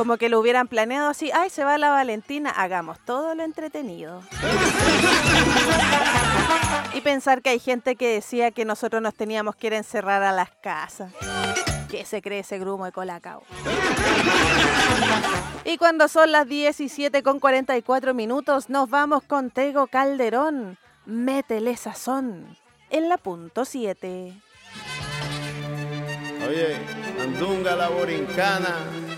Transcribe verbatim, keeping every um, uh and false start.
Como que lo hubieran planeado así, ay, se va la Valentina, hagamos todo lo entretenido. Y pensar que hay gente que decía que nosotros nos teníamos que ir a encerrar a las casas. ¿Qué se cree ese grumo de Colacao? Y cuando son las diecisiete con cuarenta y cuatro minutos, nos vamos con Tego Calderón. Métele sazón en la punto siete. Oye, Andunga la Borincana